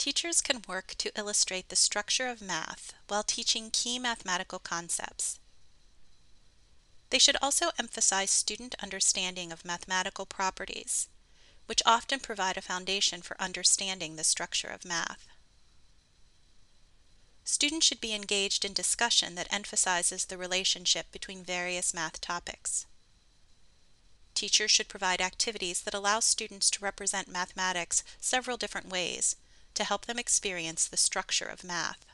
Teachers can work to illustrate the structure of math while teaching key mathematical concepts. They should also emphasize student understanding of mathematical properties, which often provide a foundation for understanding the structure of math. Students should be engaged in discussion that emphasizes the relationship between various math topics. Teachers should provide activities that allow students to represent mathematics several different ways to help them experience the structure of math.